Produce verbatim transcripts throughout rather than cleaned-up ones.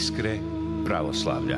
Iskre pravoslavlja.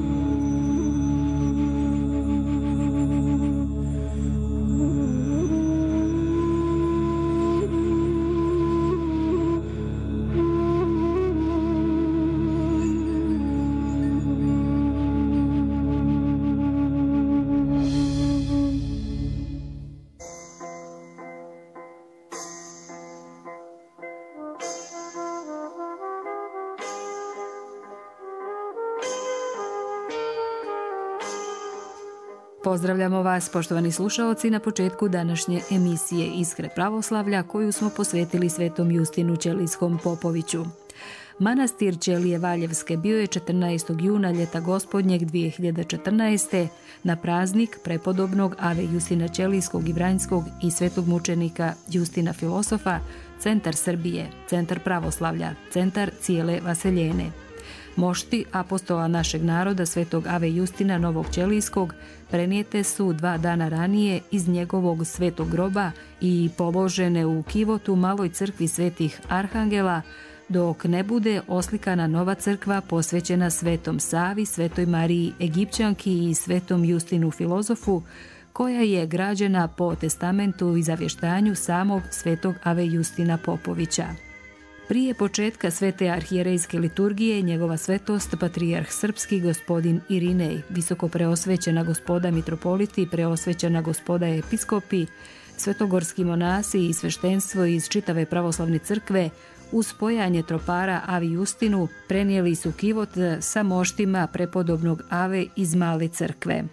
Pozdravljamo vas, poštovani slušaoci, na početku današnje emisije Iskre pravoslavlja koju smo posvetili svetom Justinu Ćelijskom Popoviću. Manastir Ćelije Valjevske bio je četrnaestog juna ljeta gospodnjeg dvije hiljade četrnaeste. na praznik prepodobnog Ave Justina Ćelijskog i Vranjskog i svetog mučenika Justina Filosofa, centar Srbije, centar pravoslavlja, centar cijele Vaseljene. Mošti apostola našeg naroda svetog Ave Justina Novog Ćelijskog prenijete su dva dana ranije iz njegovog svetog groba i položene u kivotu maloj crkvi svetih arhangela, dok ne bude oslikana nova crkva posvećena svetom Savi, svetoj Mariji Egipćanki i svetom Justinu Filozofu, koja je građena po testamentu i zavještanju samog svetog Ave Justina Popovića. Prije početka svete arhijerejske liturgije njegova svetost patrijarh srpski gospodin Irinej, visoko preosvećena gospoda mitropoliti, preosvećena gospoda episkopi, svetogorski monasi i sveštenstvo iz čitave pravoslavne crkve uz spojanje tropara Avi Justinu prenijeli su kivot sa moštima prepodobnog Ave iz male crkve.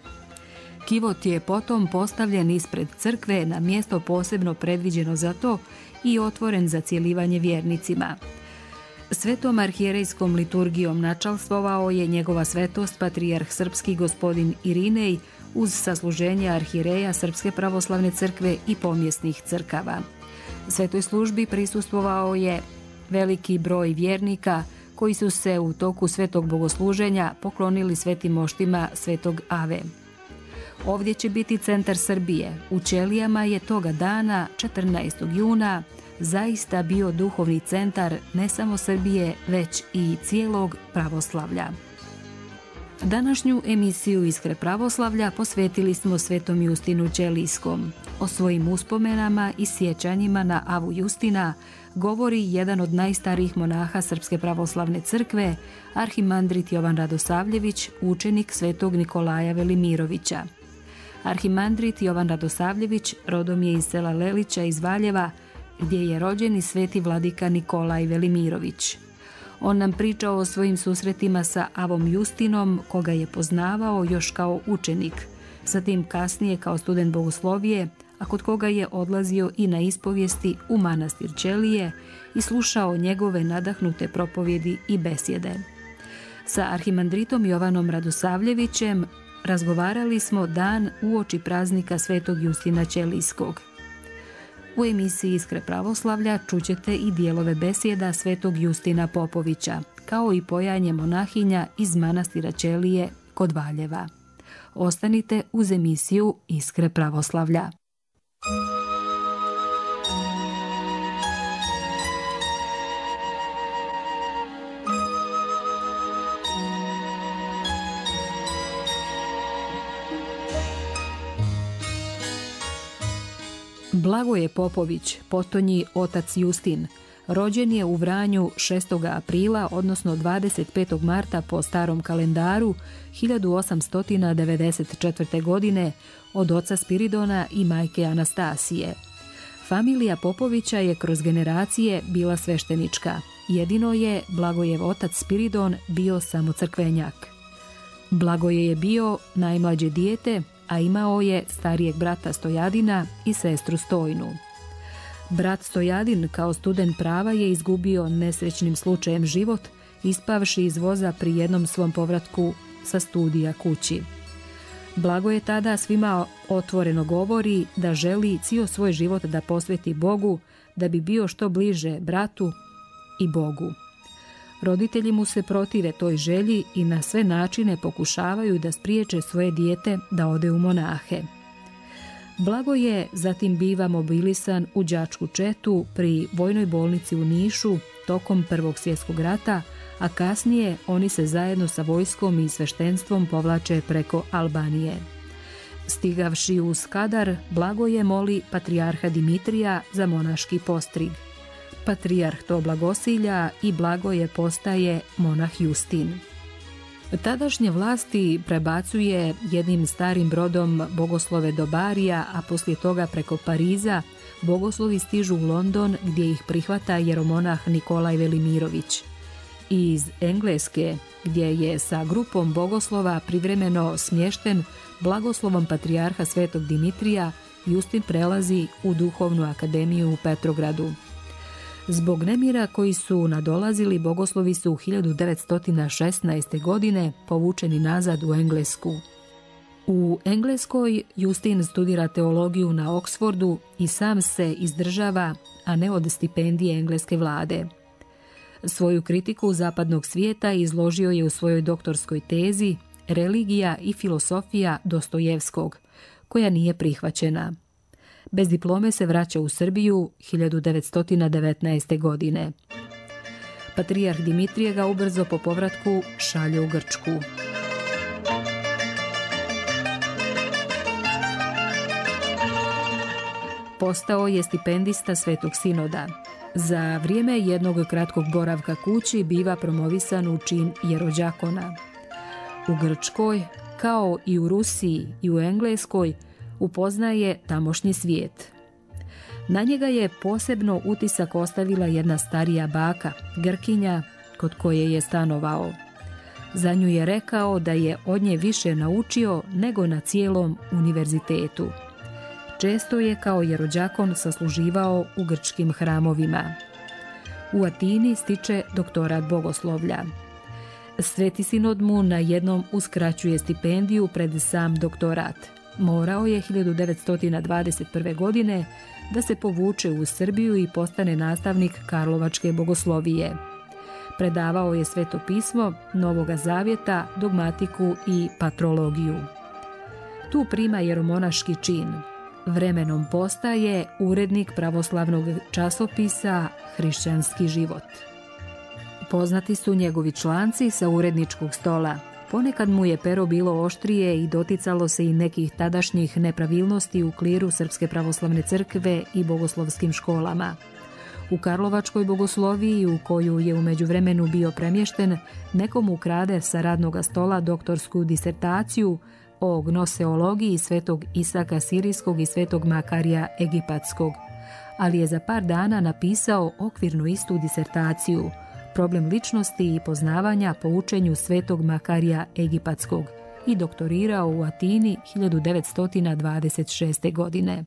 Kivot je potom postavljen ispred crkve na mjesto posebno predviđeno za to i otvoren za cijelivanje vjernicima. Svetom arhijerejskom liturgijom načalstvovao je njegova svetost patrijarh srpski gospodin Irinej uz sasluženje arhijereja Srpske pravoslavne crkve i pomjesnih crkava. Svetoj službi prisustvovao je veliki broj vjernika koji su se u toku svetog bogosluženja poklonili svetim moštima svetog Ave. Ovdje će biti centar Srbije. U Ćelijama je toga dana, četrnaestog juna, zaista bio duhovni centar ne samo Srbije, već i cijelog pravoslavlja. Današnju emisiju Iskre pravoslavlja posvetili smo svetom Justinu Ćelijskom. O svojim uspomenama i sjećanjima na Avu Justina govori jedan od najstarijih monaha Srpske pravoslavne crkve, arhimandrit Jovan Radosavljević, učenik svetog Nikolaja Velimirovića. Arhimandrit Jovan Radosavljević rodom je iz sela Lelića iz Valjeva, gdje je rođen i sveti vladika Nikolaj Velimirović. On nam pričao o svojim susretima sa Avom Justinom, koga je poznavao još kao učenik, zatim kasnije kao student bogoslovije, a kod koga je odlazio i na ispovijesti u manastir Ćelije i slušao njegove nadahnute propovjedi i besjede. Sa arhimandritom Jovanom Radosavljevićem razgovarali smo dan uoči praznika svetog Justina Ćelijskog. U emisiji Iskre pravoslavlja čućete i dijelove besjeda svetog Justina Popovića, kao i pojanje monahinja iz manastira Ćelije kod Valjeva. Ostanite uz emisiju Iskre pravoslavlja. Blagoje Popović, potonji otac Justin, rođen je u Vranju šestog aprila, odnosno dvadeset petog marta po starom kalendaru hiljadu osamsto devedeset četvrte. godine od oca Spiridona i majke Anastasije. Familija Popovića je kroz generacije bila sveštenička. Jedino je Blagojev otac Spiridon bio samo crkvenjak. Blagoje je bio najmlađe dijete, a imao je starijeg brata Stojadina i sestru Stojnu. Brat Stojadin kao student prava je izgubio nesrećnim slučajem život, ispavši iz voza pri jednom svom povratku sa studija kući. Blagoje tada svima otvoreno govori da želi cijel svoj život da posveti Bogu, da bi bio što bliže bratu i Bogu. Roditelji mu se protive toj želji i na sve načine pokušavaju da spriječe svoje dijete da ode u monahe. Blagoje zatim biva mobilisan u đačku četu pri vojnoj bolnici u Nišu tokom Prvog svjetskog rata, a kasnije oni se zajedno sa vojskom i sveštenstvom povlače preko Albanije. Stigavši u Skadar, Blagoje moli patrijarha Dimitrija za monaški postrig. Patrijarh to blagosilja i Blagoje postaje monah Justin. Tadašnje vlasti prebacuje jednim starim brodom bogoslove do Barija, a poslije toga preko Pariza bogoslovi stižu u London gdje ih prihvata jeromonah Nikolaj Velimirović. Iz Engleske, gdje je sa grupom bogoslova privremeno smješten blagoslovom patrijarha Svetog Dimitrija, Justin prelazi u duhovnu akademiju u Petrogradu. Zbog nemira koji su nadolazili, bogoslovi su u hiljadu devetsto šesnaeste. godine povučeni nazad u Englesku. U Engleskoj Justin studira teologiju na Oxfordu i sam se izdržava, a ne od stipendije engleske vlade. Svoju kritiku zapadnog svijeta izložio je u svojoj doktorskoj tezi Religija i filosofija Dostojevskog, koja nije prihvaćena. Bez diplome se vraća u Srbiju hiljadu devetsto devetnaeste. godine. Patrijarh Dimitrije ga ubrzo po povratku šalje u Grčku. Postao je stipendista Svetog Sinoda. Za vrijeme jednog kratkog boravka kući biva promovisan u čin jerođakona. U Grčkoj, kao i u Rusiji i u Engleskoj, upoznaje tamošnji svijet. Na njega je posebno utisak ostavila jedna starija baka, Grkinja, kod koje je stanovao. Za nju je rekao da je od nje više naučio nego na cijelom univerzitetu. Često je kao jerođakon sasluživao u grčkim hramovima. U Atini stiče doktorat bogoslovlja. Sveti Sinod mu na jednom uskraćuje stipendiju pred sam doktorat. Morao je hiljadu devetsto dvadeset prve. godine da se povuče u Srbiju i postane nastavnik Karlovačke bogoslovije. Predavao je Sveto pismo, Novoga zavjeta, dogmatiku i patrologiju. Tu prima jeromonaški čin. Vremenom postaje urednik pravoslavnog časopisa Hrišćanski život. Poznati su njegovi članci sa uredničkog stola. Ponekad mu je pero bilo oštrije i doticalo se i nekih tadašnjih nepravilnosti u kliru Srpske pravoslavne crkve i bogoslovskim školama. U Karlovačkoj bogosloviji, u koju je u međuvremenu bio premješten, nekom ukrade sa radnoga stola doktorsku disertaciju o gnoseologiji Svetog Isaka Sirijskog i Svetog Makarija Egipatskog, ali je za par dana napisao okvirnu istu disertaciju, problem ličnosti i poznavanja po učenju Svetog Makarija Egipatskog, i doktorirao u Atini hiljadu devetsto dvadeset šeste. godine.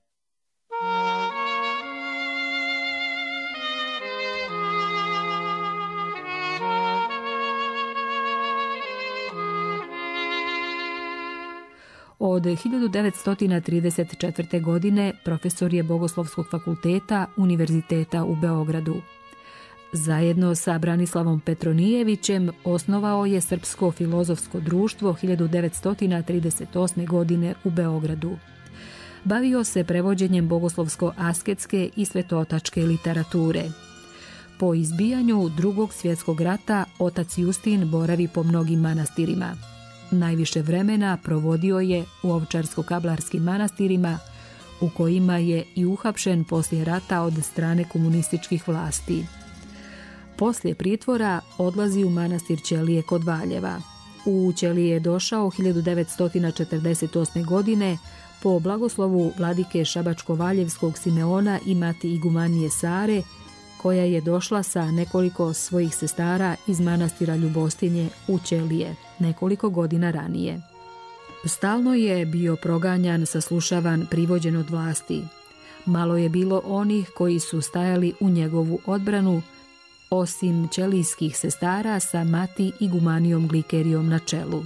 Od hiljadu devetsto trideset četvrte. godine profesor je Bogoslovskog fakulteta Univerziteta u Beogradu. Zajedno sa Branislavom Petronijevićem osnovao je Srpsko filozofsko društvo hiljadu devetsto trideset osme. godine u Beogradu. Bavio se prevođenjem bogoslovsko-asketske i svetootačke literature. Po izbijanju Drugog svjetskog rata otac Justin boravi po mnogim manastirima. Najviše vremena provodio je u ovčarsko-kablarskim manastirima, u kojima je i uhapšen poslije rata od strane komunističkih vlasti. Poslije pritvora odlazi u manastir Ćelije kod Valjeva. U Ćelije je došao hiljadu devetsto četrdeset osme. godine po blagoslovu vladike Šabačko-Valjevskog Simeona i mati igumanije Sare, koja je došla sa nekoliko svojih sestara iz manastira Ljubostinje u Ćelije nekoliko godina ranije. Stalno je bio proganjan, saslušavan, privođen od vlasti. Malo je bilo onih koji su stajali u njegovu odbranu, osim ćelijskih sestara sa mati igumanijom Glikerijom na čelu.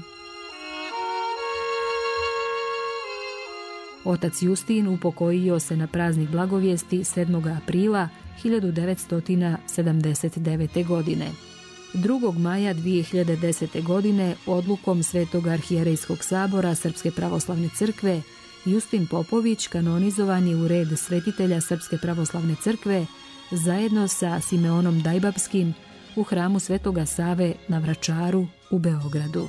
Otac Justin upokojio se na praznik Blagovijesti sedmog aprila hiljadu devetsto sedamdeset devete. godine. drugog maja dvije hiljade desete. godine odlukom Svetog arhijerejskog sabora Srpske pravoslavne crkve Justin Popović kanonizovan je u red svetitelja Srpske pravoslavne crkve zajedno sa Simeonom Dajbapskim, u hramu Svetoga Save na Vračaru u Beogradu.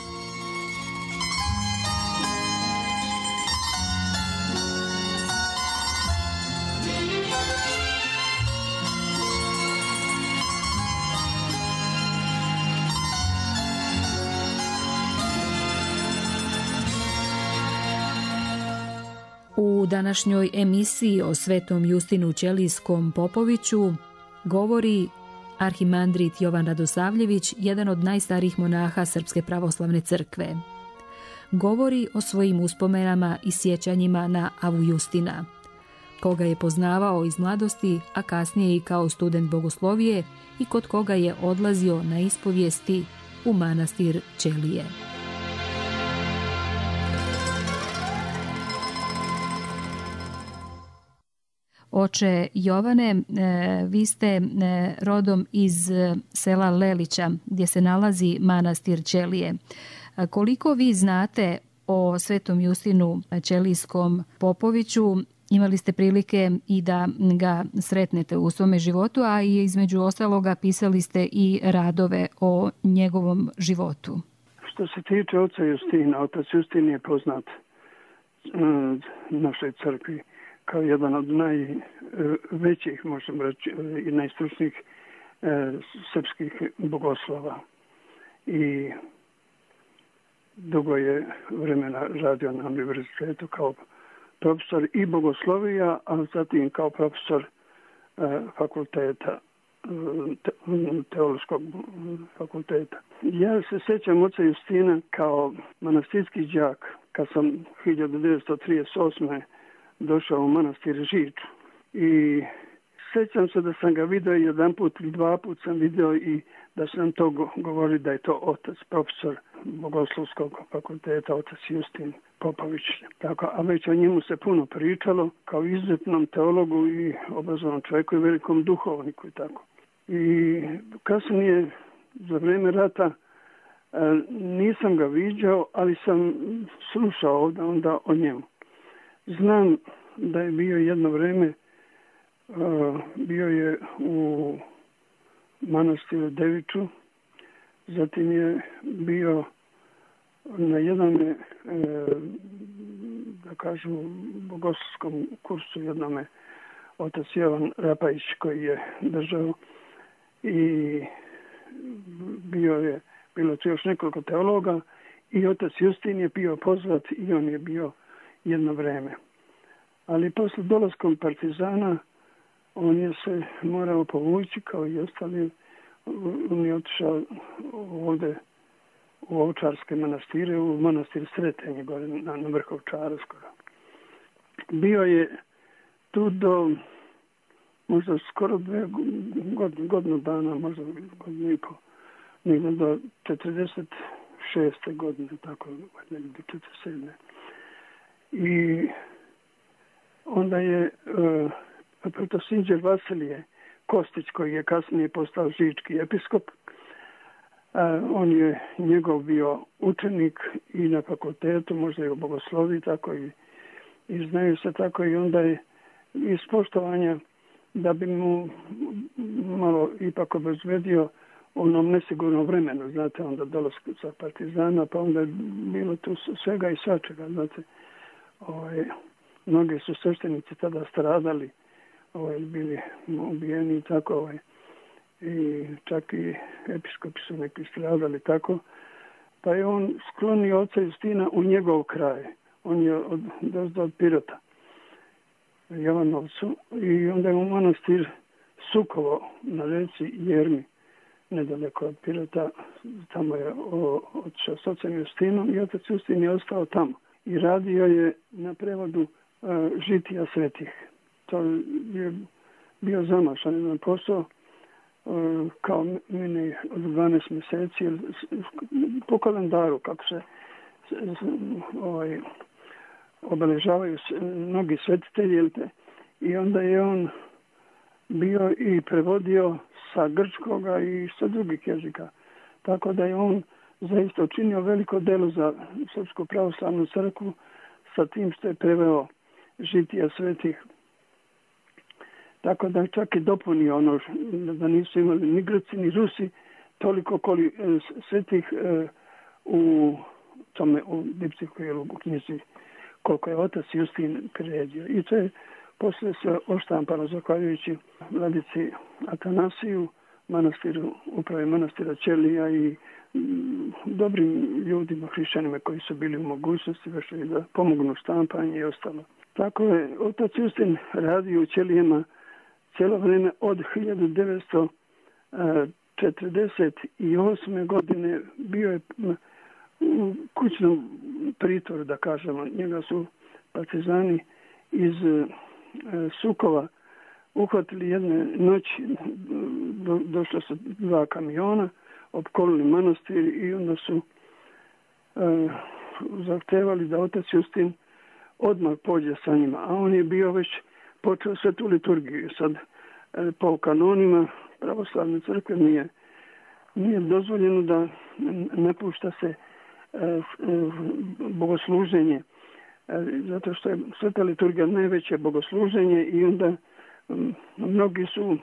U današnjoj emisiji o svetom Justinu Ćelijskom Popoviću govori arhimandrit Jovan Radosavljević, jedan od najstarijih monaha Srpske pravoslavne crkve. Govori o svojim uspomenama i sjećanjima na Avu Justina, koga je poznavao iz mladosti, a kasnije i kao student bogoslovije i kod koga je odlazio na ispovijesti u manastir Ćelije. Oče Jovane, vi ste rodom iz sela Lelića gdje se nalazi manastir Ćelije. Koliko vi znate o svetom Justinu Ćelijskom Popoviću? Imali ste prilike i da ga sretnete u svome životu, a i između ostaloga pisali ste i radove o njegovom životu. Što se tiče oca Justina, otac Justin je poznat našoj crkvi kao jedan od najvećih, možemo reći, i najstručnijih e, srpskih bogoslova. I dugo je vremena radio na univerzitetu kao profesor i bogoslovija, a zatim kao profesor e, fakulteta, te, teološkog fakulteta. Ja se sjećam oca Justina kao manastirski đak kad sam hiljadu devetsto trideset osme došao u manastir Žiču. I sjećam se da sam ga vidio jedan put ili dva put sam vidio i da sam to govori da je to otac, profesor Bogoslovskog fakulteta, otac Justin Popović. Tako, a već o njemu se puno pričalo kao izuzetnom teologu i obrazovnom čovjeku i velikom duhovniku i tako. I kasnije, za vrijeme rata, nisam ga viđao, ali sam slušao ovdje onda o njemu. Znam da je bio jedno vrijeme, uh, bio je u manastiru Deviču, zatim je bio na jednom, uh, da kažemo, bogoslovskom kursu jednome otac Jovan Rapajić koji je držao i bio je, bilo tu još nekoliko teologa i otac Justin je bio pozvat i on je bio jedno vrijeme. Ali posle dolaskom partizana on je se morao povući kao i ostali. On je otišao ovdje u Ovčarske manastire, u manastir Sretenje gore na, na vrh Ovčara skoro. Bio je tu do možda skoro dve godine, godinu dana, možda godinu i po, negdje do četrdeset šeste godine, tako negdje do četrdeset sedme. I onda je uh, protosinđer Vasilije Kostić, koji je kasnije postao žički episkop, uh, on je njegov bio učenik i na fakultetu, možda i u bogosloviji, tako i, i znaju se tako i onda je iz poštovanja da bi mu malo ipak obezbedio onom nesigurnom vremenu, znate, onda dolazku sa partizana, pa onda je bilo tu svega i svačega, znate. Ovaj, mnogi su sveštenici tada stradali, ovaj, bili ubijeni i tako, ovaj, i čak i episkopi su neki stradali tako, pa je on sklonio oca Justina u njegov kraj. On je od, od, od Pirota, Jovanovcu, i onda je u manastir Sukovo na reci Jermi, nedaleko od Pirota, tamo je otišao s ocem Justinom i otac Justin je ostao tamo. I radio je na prevodu uh, žitija svetih. To je bio zamašan jedan posao uh, kao meni od dvanaest mjeseci po kalendaru kako se ovaj, obeležavaju mnogi svetitelji. I onda je on bio i prevodio sa grčkoga i sa drugih jezika. Tako da je on zaista učinio veliko delo za Srpsku pravoslavnu crkvu sa tim što je preveo žitija svetih. tako da čak i dopunio ono da nisu imali ni Grci ni Rusi toliko koli svetih u tome u dipsiku ili u knjizi koliko je otac Justin priredio. I to je poslije se oštampano zahvaljujući vladici Atanasiju, manastiru, upravi manastira Ćelija i m, dobrim ljudima, hrišćanima koji su bili u mogućnosti da pomognu štampanje i ostalo. Tako je otac Justin radio u Ćelijama cijelo vrijeme od hiljadu devetsto četrdeset osme godine. Bio je u kućnom pritvoru, da kažemo. Njega su partizani iz Sukova uhvatili jedne noći, do, došla su dva kamiona, opkolili manastir i onda su e, zahtevali da otac Justin odmah pođe sa njima. A on je bio već počeo svetu liturgiju. Sad e, po kanonima pravoslavne crkve nije, nije dozvoljeno da napušta se e, bogosluženje. Zato što je sveta liturgija najveće bogosluženje i onda um, mnogi su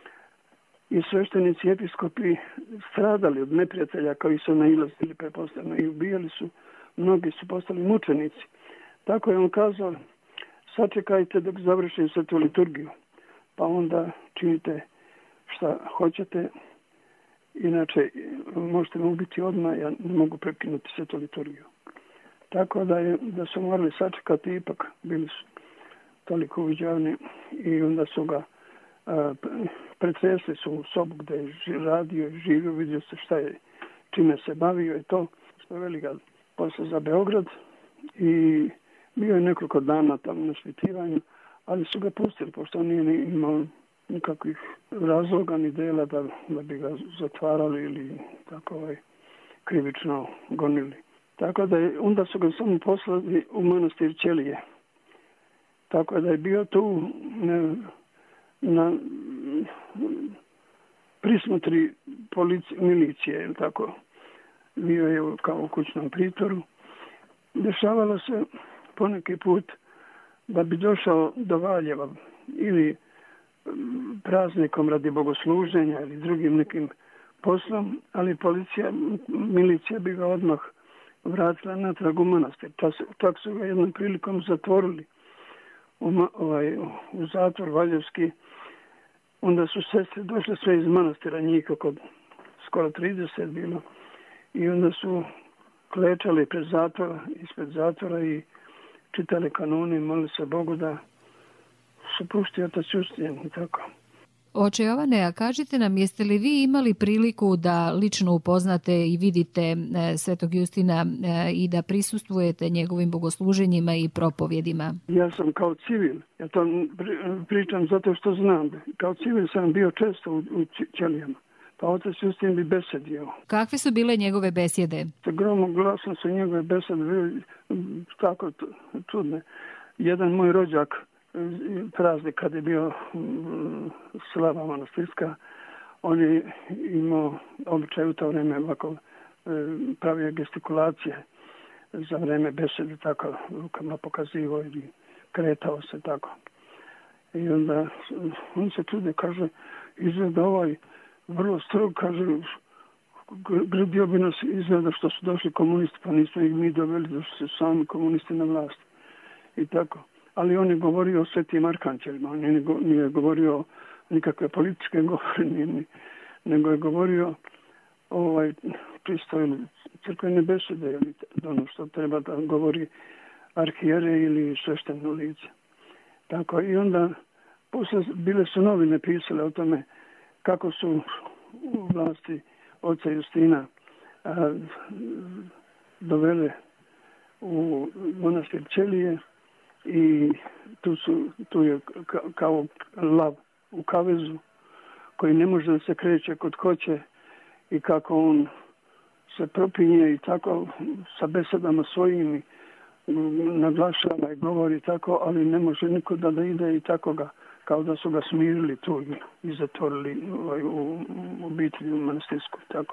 i sveštenici i episkopi stradali od neprijatelja koji su nailazili prepostavljeno i ubijali su, mnogi su postali mučenici. Tako je on kazao, sačekajte dok završim svetu liturgiju, pa onda činite šta hoćete, inače možete me ubiti odmah, ja ne mogu prekinuti svetu liturgiju. Tako da, je, da su morali sačekati, ipak bili su toliko uviđavni i onda su ga a, pretresli su u sobu gdje je radio i živio, vidio se šta je, čime se bavio i to. Spoveli ga posle za Beograd i bio je nekoliko dana tamo na svitivanju, ali su ga pustili, pošto on nije imao nikakvih razloga ni dela da, da bi ga zatvarali ili tako ovaj, krivično gonili. Tako da je, onda su ga samo poslali u manastir Ćelije. Tako da je bio tu na, na prismotri policije, milicije, tako. Bio je kao u kućnom pritvoru. Dešavalo se poneki put da bi došao do Valjeva ili praznikom radi bogosluženja ili drugim nekim poslom, ali policija, milicija bi ga odmah vratila natrag u manastir. Tako su ga jednom prilikom zatvorili u, ovaj, u zatvor Valjevski. Onda su sestre došle sve iz manastira, njih oko skoro trideset bilo. I onda su klečali pred zatvora, ispred zatvora i čitali kanone i molili se Bogu da se pusti otac Justin i tako. Oče Jovane, a kažite nam, jeste li vi imali priliku da lično upoznate i vidite e, svetog Justina e, i da prisustvujete njegovim bogosluženjima i propovjedima? Ja sam kao civil, ja to pričam zato što znam. Kao civil sam bio često u, u Ćelijama, pa otac Justin bi besedio. Kakve su bile njegove besjede? Gromom glasom su njegove besede bile tako čudne. Jedan moj rođak, praznik kad je bio slava manastirska, on je imao običaj u to vrijeme ovako pravio gestikulacije za vrijeme besede, tako rukama pokazivo ili kretao se tako. I onda on se čude, kaže, izgleda ovaj vrlo strog, kaže, gredio bi nas izgleda što su došli komunisti, pa nismo ih mi doveli, došli su sami komunisti na vlast. I tako. Ali on je govorio o svetim arkanđelima, on je, nije govorio nikakve političke govore, nego je govorio ovaj, čisto ili crkvene besede, ili ono što treba da govori arhijere ili svešteno lice. Tako i onda posle bile su novine pisale o tome kako su u vlasti oca Justina a, dovele u manastir Ćelije. I tu, su, tu je kao lav u kavezu koji ne može da se kreće kod hoće i kako on se propinje i tako sa besedama svojim naglašava i govori tako, ali ne može niko da, da ide i tako ga, kao da su ga smirili tu i zatvorili u, u, u obitelji u manastirsku. Tako.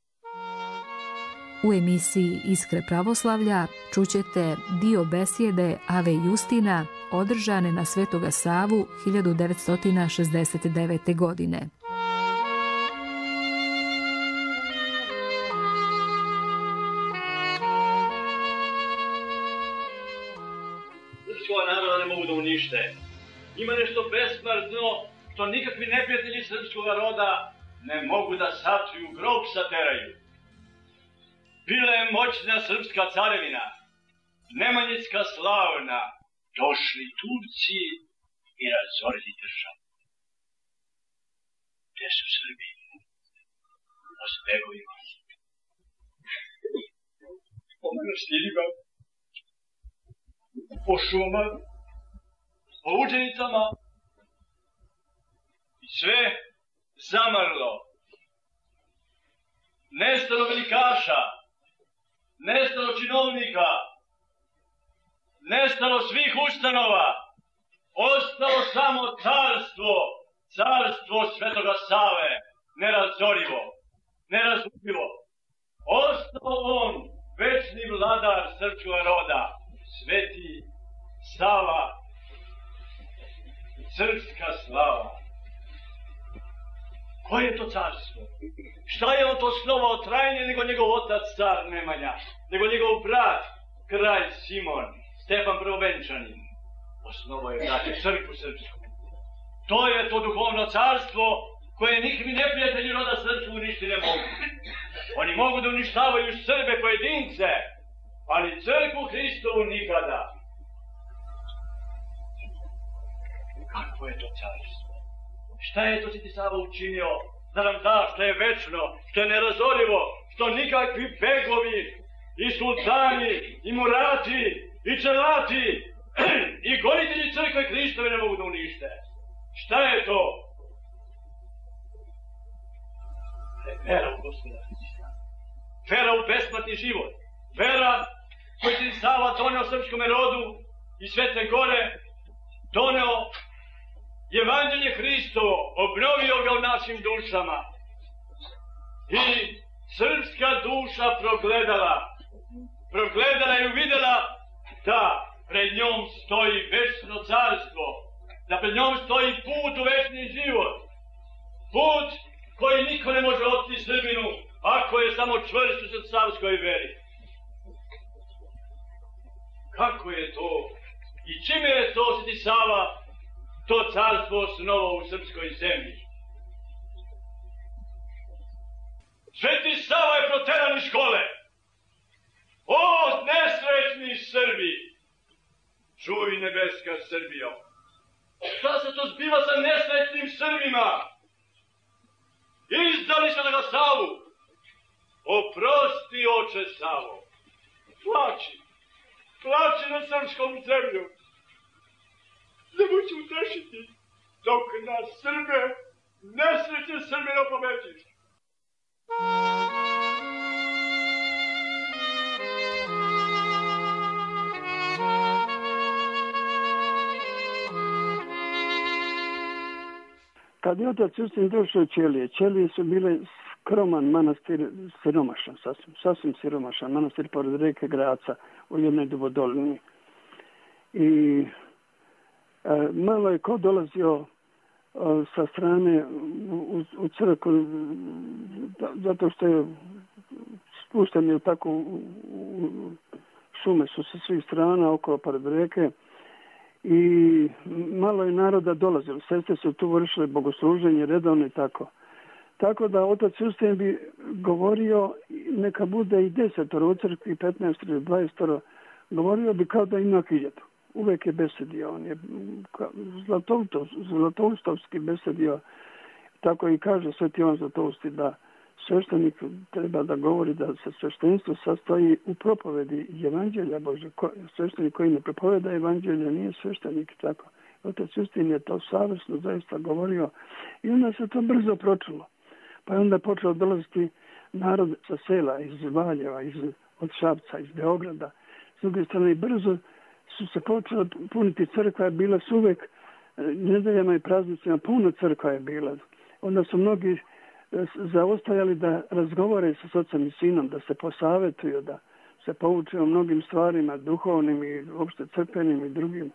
U emisiji Iskre pravoslavlja čućete dio besjede Ave Justina održane na Svetoga Savu hiljadu devetsto šezdeset devete. godine. Srpskog naroda ne mogu da unište. Ima nešto besmrtno što nikakvi neprijatelji srpskog roda ne mogu da satriju, grob sateraju. Bila je moćna srpska carevina, Nemanjicka slavna, došli Turci i razorili državu. Gde su Srbi? Po spegovima, po manastirima, po šumama, po učenicama i sve zamrlo. Nestalo velikaša, nestalo činovnika, nestalo svih ustanova, ostalo samo carstvo, carstvo Svetoga Save, nerazorivo, nerazumljivo. Ostao on, večni vladar srpskog roda, Sveti Sava, srpska slava. Koje je to carstvo? Šta je on to osnovao trajnije nego njegov otac car Nemanja, nego njegov brat, kralj Simon, Stefan Prvovenčanin? Osnovao je, dakle, crkvu srpsku. To je to duhovno carstvo koje nikakvi neprijatelji roda srpsku uništi ne mogu. Oni mogu da uništavaju Srbe pojedince, ali crkvu Hristovu nikada. Kako je to carstvo? Šta je to Sveti Sava učinio da nam da što je večno, što je nerazorivo, što nikakvi begovi i sultani i murati i čelati i gonitelji crkve Hristove ne mogu da unište? Šta je to? Vera u Gospoda Hrista. Vera u besplatni život. Vera koju Sveti Sava doneo srpskome rodu i Svete Gore, doneo Evanđelje Hristovo, obnovio ga u našim dušama. I srpska duša progledala, progledala i uvidela da pred njom stoji večno carstvo, da pred njom stoji put u večni život. Put koji niko ne može oteti Srbinu, ako je samo čvrst u srpskoj veri. Kako je to? I čime je to Sveti Sava to carstvo osnovao u srpskoj zemlji? Sveti Sava je proteran iz škole. O, nesrećni Srbi! Čuj, nebeska Srbijo! Šta se to zbiva sa nesrećnim Srbima? Izdali se na Savu! Oprosti, oče Savo! Plači! Plači na srpskom zemlju! Nemoj se utešiti, dok na Srbe, nesreće Srbe ne opomećiš. Kad je otac Justin došao u Ćelije, Ćelije su bile skroman manastir, siromašan, sasvim, sasvim siromašan manastir pored reke Graca u jednoj dubodolini. I e, malo je ko dolazio e, sa strane u, u crkvu, zato što je spušten je tako u, u šume su sa svih strana okolo pored reke. I malo je naroda dolazilo. Sestre su tu vršile bogosluženje redovno i tako. Tako da otac Justin bi govorio, neka bude i desetoro u crkvi, petnaest ili dvadesetoro, govorio bi kao da ima hiljadu. Uvek je besedio. On je zlatoustovski besedio. Tako i kaže Sveti Ivan Zlatousti da sveštenik treba da govori da se sveštenstvo sastoji u propovedi Evanđelja Bože. Sveštenik koji ne propoveda Evanđelja nije sveštenik. Tako. Otac Justin je to savjesno zaista govorio i onda se to brzo pročulo. Pa je onda počeo dolaziti narod sa sela, iz Valjeva, iz, od Šapca, iz Beograda. S druge strane, brzo su se počela puniti crkva, je bila su uvek nedeljama i praznicima, puno crkva je bila. Onda su mnogi zaostajali da razgovore sa ocem i sinom, da se posavetuju, da se pouče o mnogim stvarima, duhovnim i uopšte crkvenim i drugim.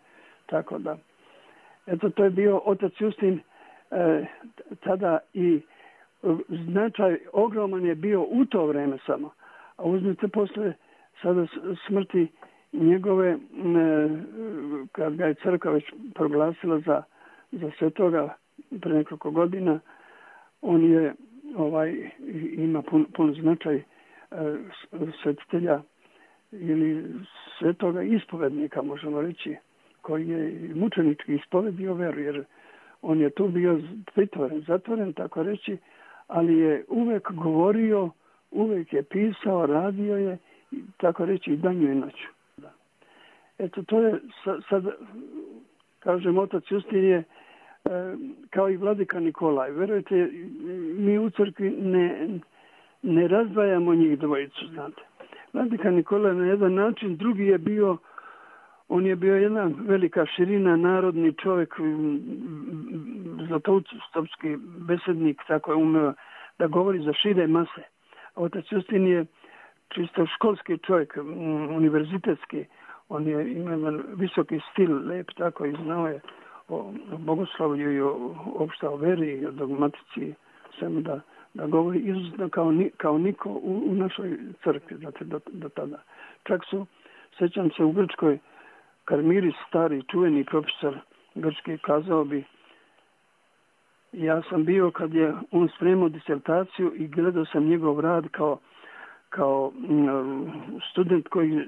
Tako da, eto, to je bio otac Justin e, tada i značaj ogroman je bio u to vreme samo. A uzmite posle sada smrti njegove, e, kad ga je crkva već proglasila za, za svetoga pre nekoliko godina, on je ovaj ima pun, pun značaj e, svetitelja ili svetoga ispovednika, možemo reći, koji je mučenički ispovedio veru, jer on je tu bio pritvoren, zatvoren, tako reći, ali je uvek govorio, uvek je pisao, radio je, tako reći, i danju i noću. Eto, to je sad, kažem, otac Justin je kao i vladika Nikolaj. Verujte, mi u crkvi ne, ne razdvajamo njih dvojicu, znate. Vladika Nikolaj na jedan način, drugi je bio, on je bio jedna velika širina, narodni čovjek, zlatoustopski besednik, tako je umeo da govori za šire mase. Otac Justin je čisto školski čovjek, univerzitetski. On je imao jedan visoki stil, lep, tako i znao je o bogoslovlju i o opšta o veri i o dogmatici, samo da, da govori izuzetno kao, ni, kao niko u, u našoj crkvi, znate, do, do tada. Čak su, sećam se, u Grčkoj Karmiris, stari čuveni profesor grčki, kazao bi, ja sam bio kad je on spremao disertaciju i gledao sam njegov rad kao kao student koji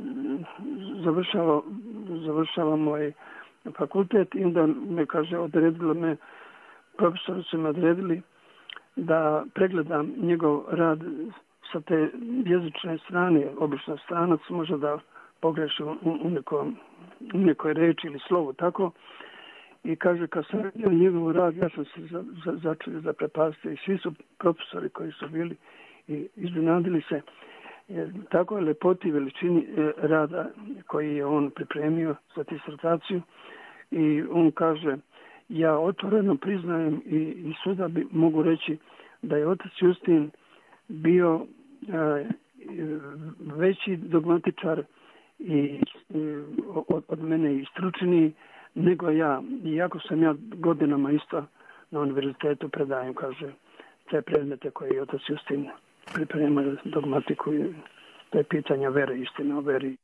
završava, završava moj fakultet i onda me, kaže, odredilo me, profesori su me odredili da pregledam njegov rad sa te jezične strane. Obično stranac može da pogreši u, u, nekom, u nekoj reči ili slovu, tako. I kaže, kad sam vidio njegov rad, ja sam se za, za, začeli zaprepastio i svi su profesori koji su bili i iznenadili se jer tako je lepoti veličini rada koji je on pripremio za disertaciju i on kaže, ja otvoreno priznajem i, i suda bi mogu reći da je otac Justin bio a, veći dogmatičar i, i od, od mene i stručniji nego ja, iako sam ja godinama isto na univerzitetu predajem, kaže, te predmete koje je otac Justin priprema dogmatiku i te pitanja vere, istine o veri.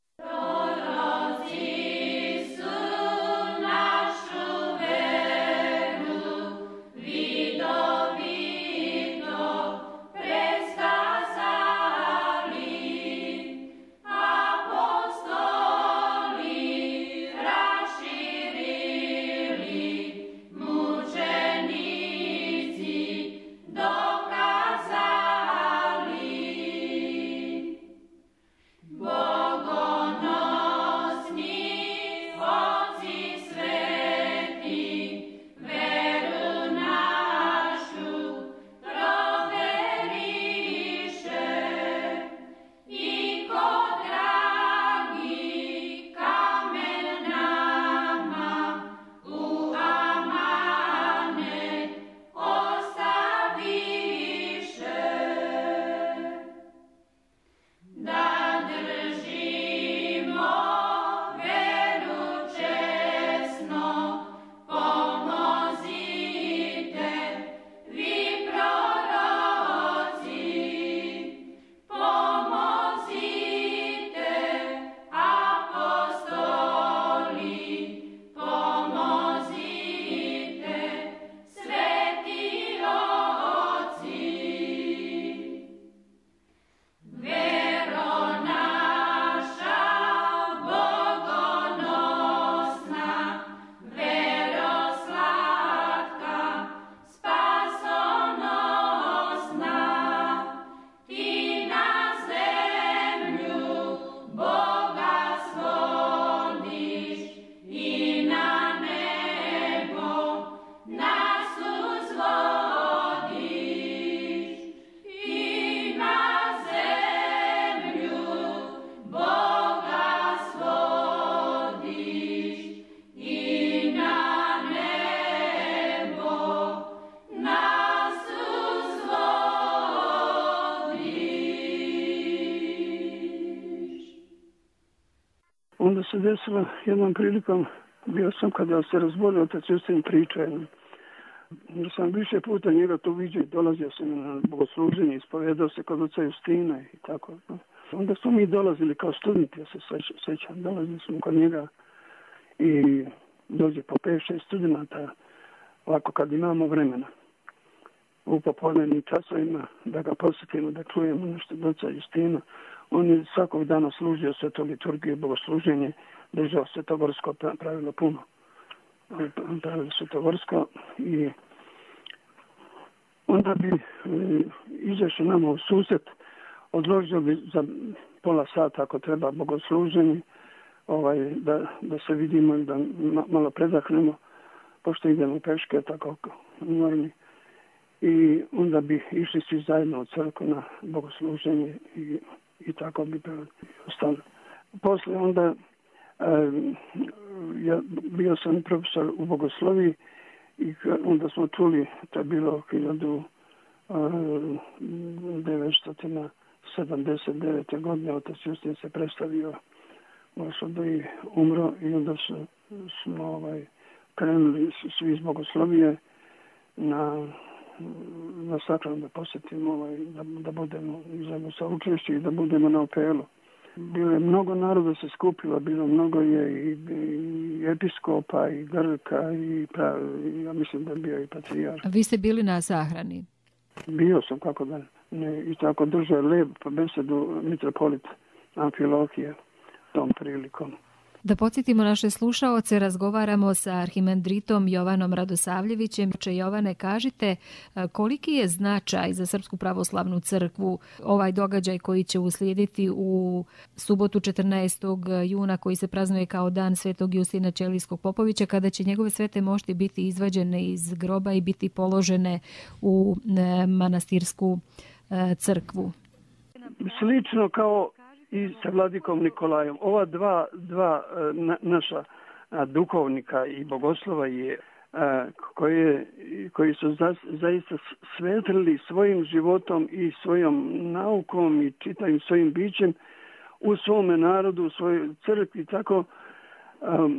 Onda se desilo jednom prilikom bio sam kada se razbolio, otac Justin pričao jednom. Jer sam više puta njega to vidio i dolazio sam na bogosluženje, ispovedao se kod oca Justina i tako. Onda smo mi dolazili kao studenti, ja se sećam, dolazili smo kod njega i dođe po pet šest studenta, ovako kad imamo vremena, u popodnevnim časovima, da ga posjetimo, da čujemo nešto od oca Justina. On je svakog dana služio sveto liturgiju i bogosluženje, držao svetogorsko pravilo puno. Pravilo svetogorsko i onda bi e, izašao nama u susret, odložio bi za pola sata ako treba bogosluženje, ovaj, da, da se vidimo i da malo predahnemo, pošto idemo peške, tako umorni. I onda bi išli svi zajedno u crkvu na bogosluženje i, i tako bi ostalo. Posle onda e, ja bio sam profesor u bogosloviji i onda smo čuli, to je bilo hiljadu devetsto sedamdeset devete. godine, otac Justin se predstavio, da je umro i onda su, smo ovaj, krenuli svi iz bogoslovije na na sakrament da posjetimo, ovaj, da, da budemo zajedno sa učešću i da budemo na opelu. Bilo je mnogo naroda se skupilo, bilo mnogo je i, i episkopa, i Grka, i, pra, i ja mislim da je bio i patrijarh. A vi ste bili na sahrani? Bio sam, kako da ne, i tako držao lep po besedu mitropolit Amfilohije tom prilikom. Da podsjetimo naše slušaoce, razgovaramo sa arhimandritom Jovanom Radosavljevićem. Če Jovane, kažite koliki je značaj za Srpsku pravoslavnu crkvu ovaj događaj koji će uslijediti u subotu četrnaestog juna koji se praznuje kao dan svetog Justina Ćelijskog Popovića, kada će njegove svete mošti biti izvađene iz groba i biti položene u manastirsku crkvu? Slično kao i sa vladikom Nikolajom. Ova dva, dva na, naša a, duhovnika i bogoslova je, a, koje, koji su za, zaista svetrili svojim životom i svojom naukom i čitavim svojim bićem u svome narodu, u svojoj crkvi. Tako a,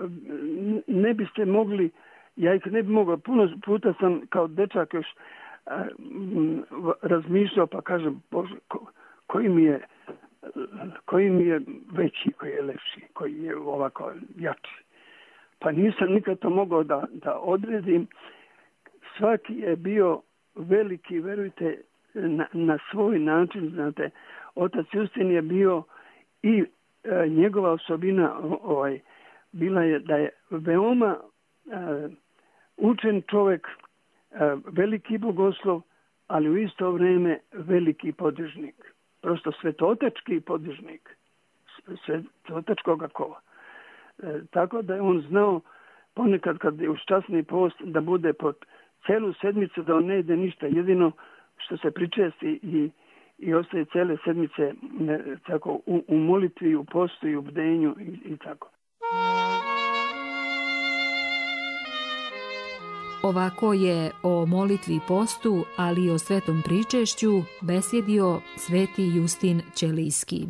ne biste mogli, ja ih ne bi mogao, puno puta sam kao dečak još a, razmišljao, pa kažem, Bože, ko, koji mi je koji mi je veći, koji je lepši, koji je ovako jači. Pa nisam nikad to mogao da, da odredim. Svaki je bio veliki, verujte, na, na svoj način. Znate, otac Justin je bio i e, njegova osobina ovaj, bila je da je veoma e, učen čovjek, e, veliki bogoslov, ali u isto vrijeme veliki podvižnik. Prosto svetotečki podvižnik, svetotečkoga kova. E, tako da je on znao ponekad kad je uz časni post da bude pod celu sedmicu, da on ne ide ništa, jedino što se pričesti i, i ostaje cele sedmice ne, tako, u, u molitvi, u postu i u bdenju i, i tako. Ovako je o molitvi i postu, ali i o svetom pričešću besjedio sveti Justin Ćelijski.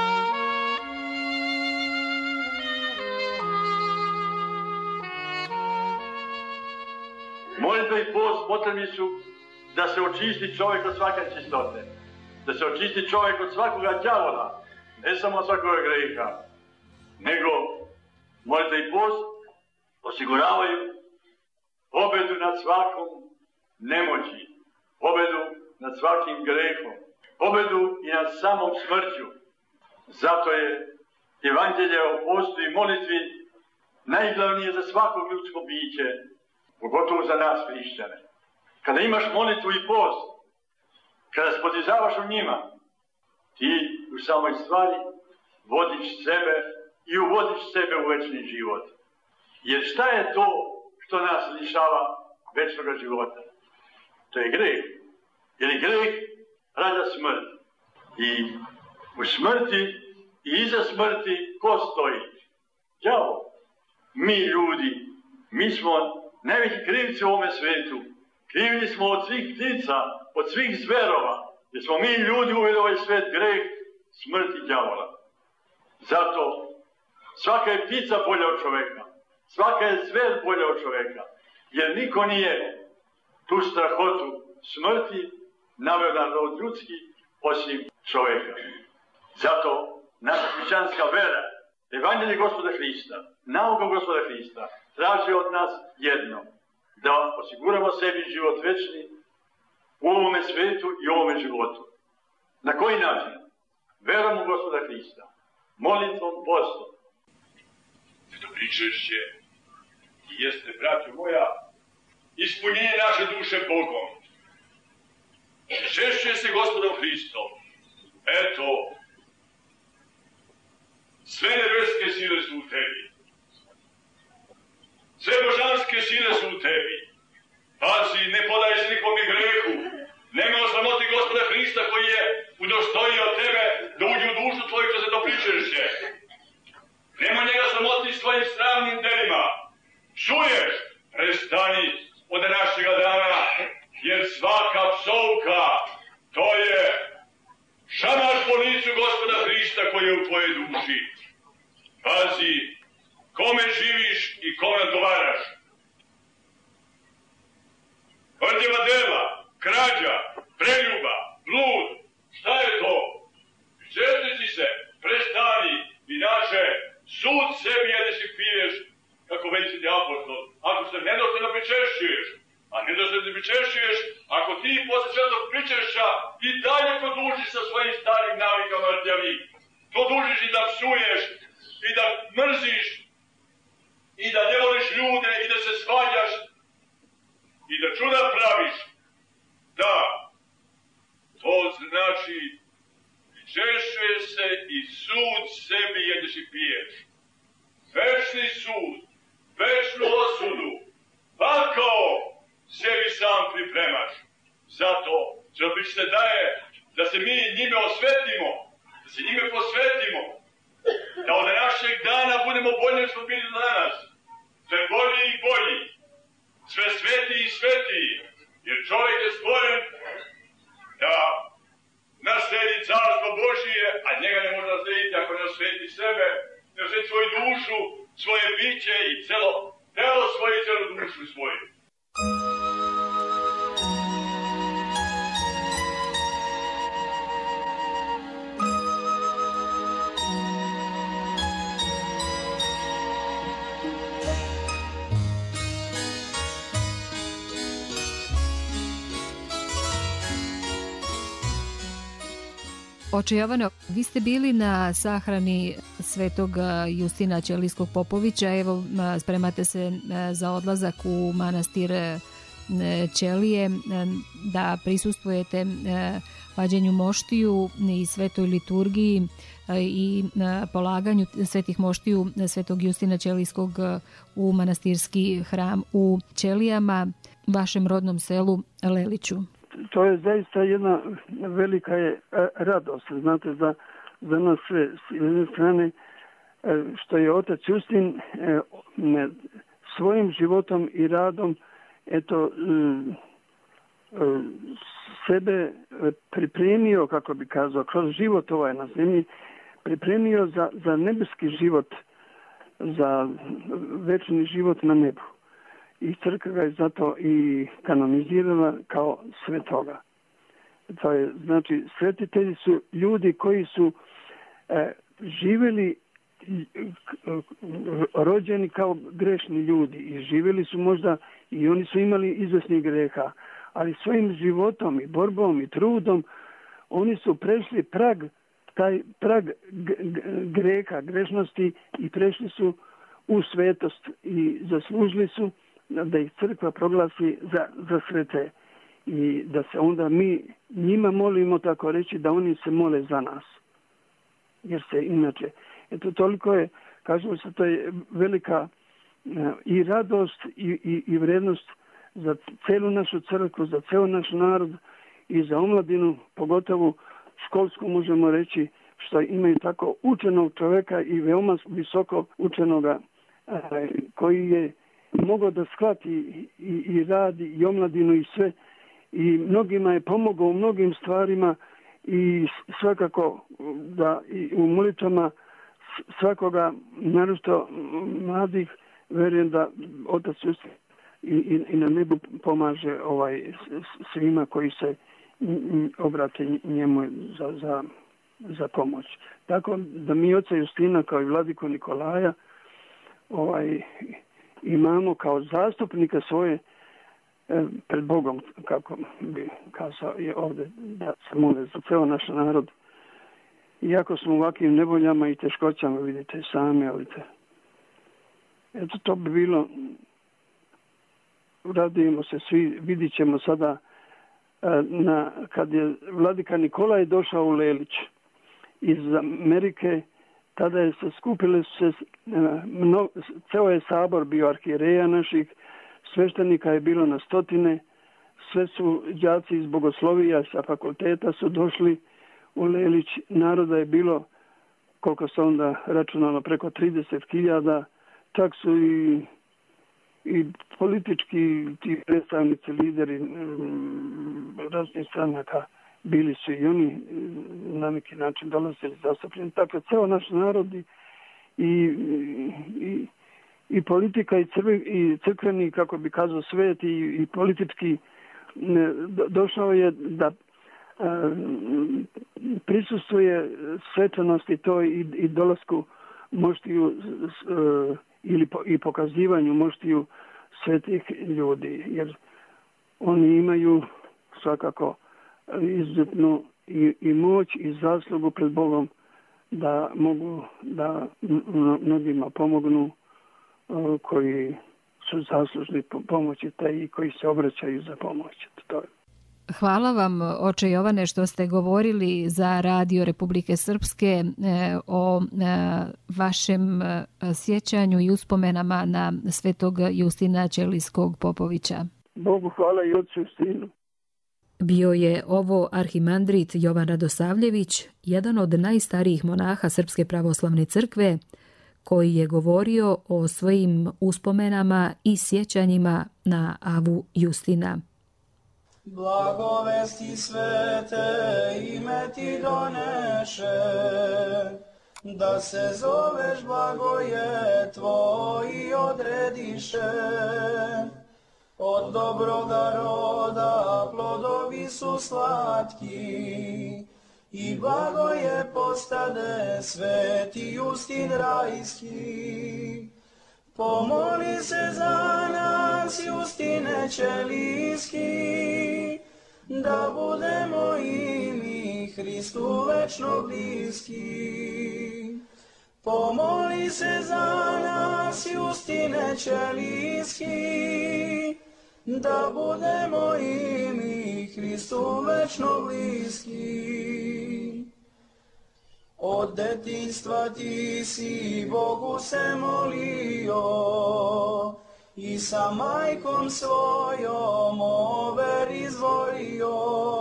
Molitva i post potrebni su da se očisti čovjek od svake čistote, da se očisti čovjek od svakoga đavola, ne samo od svakoga greha, nego molitva i post osiguravaju pobedu nad svakom nemoći, pobedu nad svakim grehom, pobedu i nad samom smrću. Zato je evanđelje o postu i molitvi najglavnije za svakog ljudsko biće, pogotovo za nas hrišćane. Kada imaš molitvu i post, kada spodizavaš u njima, ti u samoj stvari vodiš sebe i uvodiš sebe u večni život. Jer šta je to što nas lišava večnoga života? To je greh. Jer greh rađa smrt. I u smrti i iza smrti ko stoji? Đavo. Mi ljudi, mi smo najveći krivci u ovome svetu. Krivili smo od svih ptica, od svih zverova. Jer smo mi ljudi uveli ovaj svet greh, smrt i đavola. Zato svaka je ptica bolja od čoveka. Svaka je sve bolja od čoveka, jer niko nije tu strahotu smrti naveo na rod ljudski osim čoveka. Zato naša hrišćanska vera, evanđelje Gospoda Hrista, nauka Gospoda Hrista, traži od nas jedno, da osiguramo sebi život večni u ovome svetu i u ovome životu. Na koji način? Verom u Gospoda Hrista, molitvom, postom. Sveto pričešće jeste, braćo moja, ispunjenje naše duše Bogom. Češće se Gospodom Hristom. Eto, sve nebeske sile su u tebi. Sve božanske sile su u tebi. Pazi, ne podaj se nikome grehu. Nema osramoti Gospoda Hrista koji je udostojio tebe da uđe u dušu tvoju kroz to pričešće. Nema njega sramoti svojim sramnim delima. Čuješ? Prestani od današnjega dana, jer svaka psovka to je šamar po licu Gospoda Hrista koji je u tvojoj duši. Pazi, kome živiš i kome odgovaraš. Prljava dela, krađa, preljuba, blud, šta je to? Čestici se, prestani, inače sud sebi jedeš i piješ, kako već ti apostol, ako se nedostojno pričešćuješ. A nedostojno pričešćuješ, ako ti posle svetog pričešća i dalje produžiš sa svojim starim navikama rđavim. Produžiš i da psuješ, i da mrziš, i da ne voliš ljude, i da se svađaš, i da čuda praviš. Da, to znači pričešćuje se i sud sebi jedeš i piješ. Večni sud, večnu osudu, pakao sebi sam pripremaš. Zato, što se daje da se mi njime osvetimo, da se njime posvetimo, da od našeg dana budemo bolji što bili do danas. Sve bolji i bolji, sve svetiji i svetiji, jer čovjek je stvoren da nasledi carstvo Božije, a njega ne može naslediti ako ne osveti sebe, ne osveti svoju dušu, svoje biće i celo telo svoje i celu dušu svoju. Oče Jovane, vi ste bili na sahrani svetog Justina Ćelijskog Popovića. Evo, spremate se za odlazak u manastir Ćelije, da prisustvujete vađenju moštiju i svetoj liturgiji i polaganju svetih moštiju svetog Justina Ćelijskog u manastirski hram u Ćelijama, vašem rodnom selu Leliću. To je zaista jedna velika je radost, znate, za, za nas sve. S jedne strane, što je otac Justin svojim životom i radom eto sebe pripremio, kako bi kazao, kroz život ovaj na zemlji, pripremio za, za nebeski život, za večni život na nebu. I crkva ga je zato i kanonizirala kao svetoga. To je, znači, svetitelji su ljudi koji su e, živjeli, rođeni kao grešni ljudi i živjeli su možda, i oni su imali izvesnih greha, ali svojim životom i borbom i trudom oni su prešli prag, taj prag greha, grešnosti i prešli su u svetost i zaslužili su da ih crkva proglasi za, za svete i da se onda mi njima molimo, tako reći, da oni se mole za nas. Jer se inače, eto toliko je, kažemo se, to je velika uh, i radost i, i, i vrednost za celu našu crkvu, za ceo naš narod i za omladinu, pogotovo školsku možemo reći, što imaju tako učenog čoveka i veoma visoko učenoga uh, koji je mogao da shvati i, i radi i omladinu i sve, i mnogima je pomogao u mnogim stvarima i svakako da i u molitvama svakoga, naročito mladih, verujem da Otac Justin i, i, i na nebu pomaže ovaj svima koji se obrate njemu za, za, za pomoć. Tako da mi oca Justina kao i vladiku Nikolaja ovaj, imamo kao zastupnika svoje eh, pred Bogom, kako bi kazao je ovdje, da se mole za ceo naš narod. Iako smo u ovakvim nevoljama i teškoćama, vidite sami, ali te. Eto, to bi bilo, radujemo se svi, vidit ćemo sada na, kad je vladika Nikolaj došao u Lelić iz Amerike, tada je se skupile se, mno, ceo je sabor bio arhijereja naših, sveštenika je bilo na stotine, sve su đaci iz bogoslovija sa fakulteta su došli u Lelić, naroda je bilo, koliko se onda računalo, preko trideset hiljada, čak su i, i politički ti predstavnici, lideri raznih stranaka, bili su i oni na neki način dolazili zastupljeni. Dakle, ceo naš narod i, i, i politika i, crve, i crkveni, kako bi kazao, svet i, i politički došao je da prisustvuje svečanosti toj i, i dolasku moštiju ili po, i pokazivanju moštiju svetih ljudi, jer oni imaju svakako izuzetnu i, i moć i zaslugu pred Bogom da mogu da mnogima pomognu koji su zaslužni pomoći te i koji se obraćaju za pomoć. To je. Hvala vam, oče Jovane, što ste govorili za Radio Republike Srpske e, o e, vašem e, sjećanju i uspomenama na svetog Justina Ćelijskog Popovića. Bogu hvala i ocu Justinu. Bio je ovo arhimandrit Jovan Radosavljević, jedan od najstarijih monaha Srpske pravoslavne crkve, koji je govorio o svojim uspomenama i sjećanjima na Avu Justina. Blagovesti svete ime ti doneše, da se zoveš blagoje tvoji odrediše. Od dobroga roda plodovi su slatki, i blagoje postade sveti Justin rajski. Pomoli se za nas, Justine Ćelijski, da budemo i mi Hristu večno bliski. Pomoli se za nas, Justine Ćelijski, da budemo i mi Hristu večno bliski. Od detinjstva ti si Bogu se molio i sa majkom svojom over izvorio.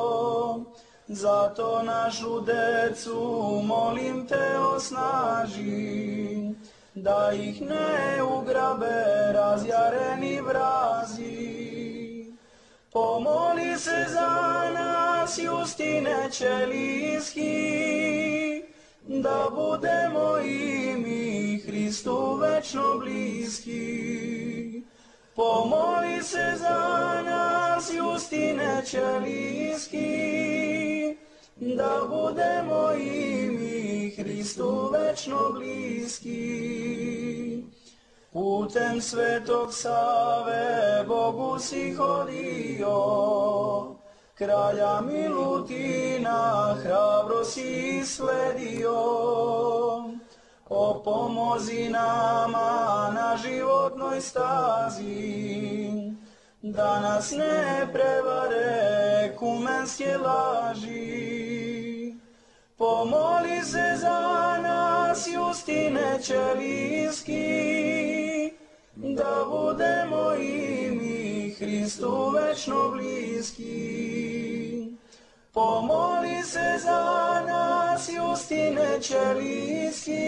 Zato našu decu molim te osnaži, da ih ne ugrabe razjareni vrazi. Pomoli se za nas, Justine Ćelijski, da budemo i mi Hristu večno bliski. Pomoli se za nas, Justine Ćelijski, da budemo i mi Hristu večno bliski. Putem Svetog Save Bogu si hodio, kralja Milutina hrabro si sledio. O pomozi nama na životnoj stazi, da nas ne prevare kumenske laži. Pomoli se za nas, Justine Ćelijski, da budemo i mi Hristu večno bliski. Pomoli se za nas, Justine Ćelijski,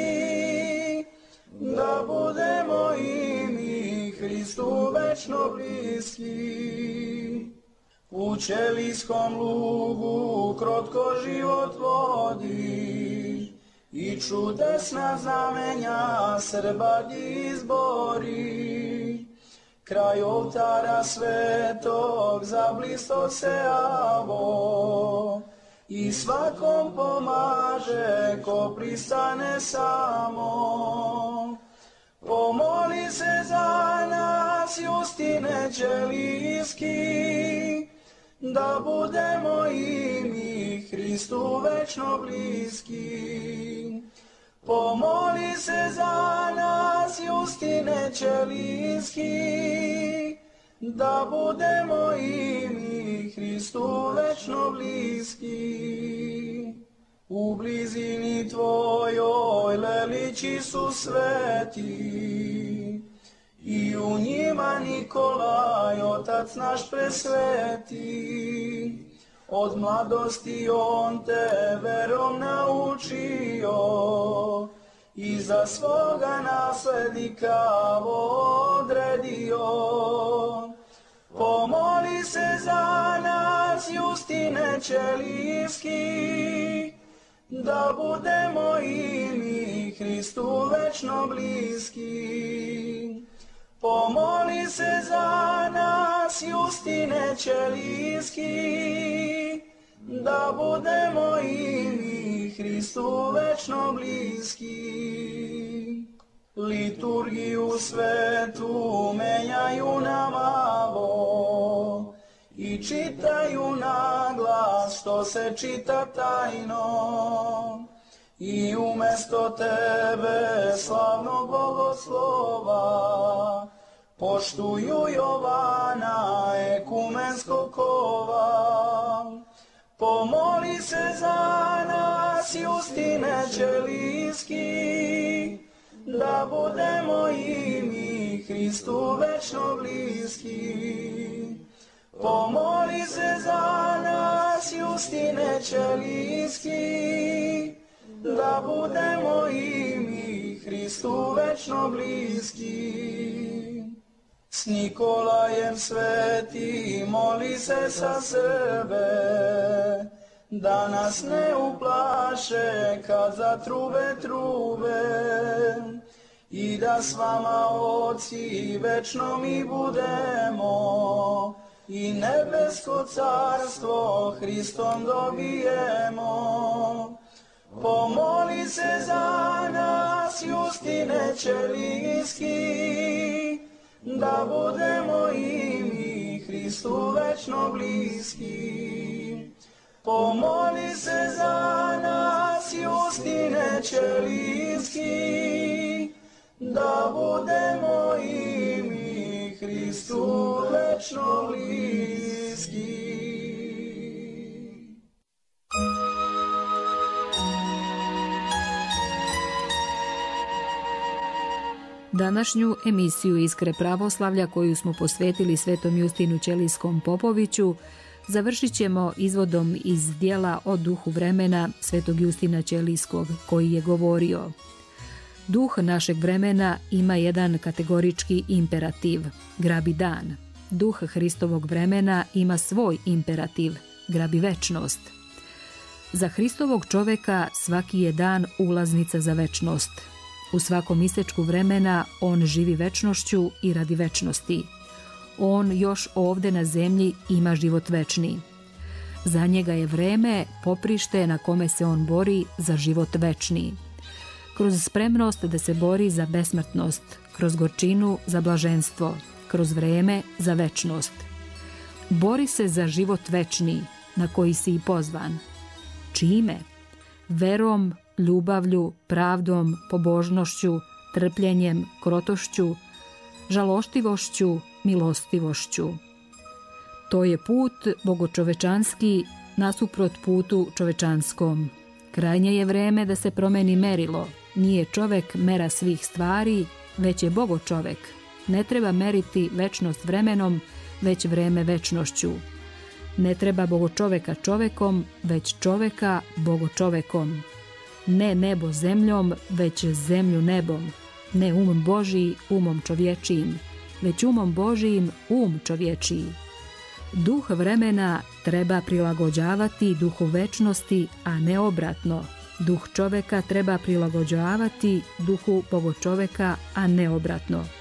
da budemo i mi Hristu večno bliski. U Ćelijskom lugu krotko život vodi i čudesna znamenja Srba izbori. kraj oltara svetog zablisto se avo, i svakom pomaže ko pristane samo. Pomoli se za nas, Justine Ćelijski, da budemo i mi Hristu večno bliski. Pomoli se za nas, Justine Ćelijski, da budemo i mi Hristu večno bliski. U blizini tvojoj lelići su sveti, i u njima Nikolaj, otac naš presveti. Od mladosti on te verom naučio, i za svoga naslednika odredio. Pomoli se za nas, Justine Ćelijski, da budemo i mi Hristu večno bliski. Pomoli se za nas, Justine Ćelijski, da budemo i mi Hristu večno bliski. Liturgiju svetu menjaju na malo i čitaju na glas što se čita tajno. I umesto tebe, slavnog bogoslova, poštuju Jovana ekumenskog kova. Pomoli se za nas, Justine Ćelijski, da budemo i mi Hristu večno bliski. Pomoli se za nas, Justine Ćelijski, da budemo i mi Hristu večno bliski. S Nikolajem sveti moli se sa sebe, da nas ne uplaše kad zatrube trube, i da s vama, oci, večno mi budemo, i nebesko carstvo Hristom dobijemo. Pomoli se za nas, Justine Ćelijski, da budemo i mi Hristu večno bliski. Pomoli se za nas, Justine Ćelijski, da budemo i mi Hristu večno bliski. Današnju emisiju Iskre pravoslavlja, koju smo posvetili svetom Justinu Ćelijskom Popoviću, završit ćemo izvodom iz dijela O duhu vremena svetog Justina Ćelijskog, koji je govorio: duh našeg vremena ima jedan kategorički imperativ, grabi dan. Duh Hristovog vremena ima svoj imperativ, grabi večnost. Za Hristovog čoveka svaki je dan ulaznica za večnost. U svakom istečku vremena on živi večnošću i radi večnosti. On još ovde na zemlji ima život večni. Za njega je vreme poprište na kome se on bori za život večni. Kroz spremnost da se bori za besmrtnost, kroz gorčinu za blaženstvo, kroz vreme za večnost. Bori se za život večni na koji si i pozvan. Čime? Verom, ljubavlju, pravdom, pobožnošću, trpljenjem, krotošću, žaloštivošću, milostivošću. To je put bogočovečanski nasuprot putu čovečanskom. Krajnje je vreme da se promeni merilo. Nije čovek mera svih stvari, već je bogočovek. Ne treba meriti večnost vremenom, već vreme večnošću. Ne treba bogočoveka čovekom, već čoveka bogočovekom. Ne nebo zemljom, već zemlju nebom. Ne um Božiji umom čovječijim, već umom Božijim um čovječiji. Duh vremena treba prilagođavati duhu večnosti, a ne obratno. Duh čoveka treba prilagođavati duhu bogočoveka, a ne obratno.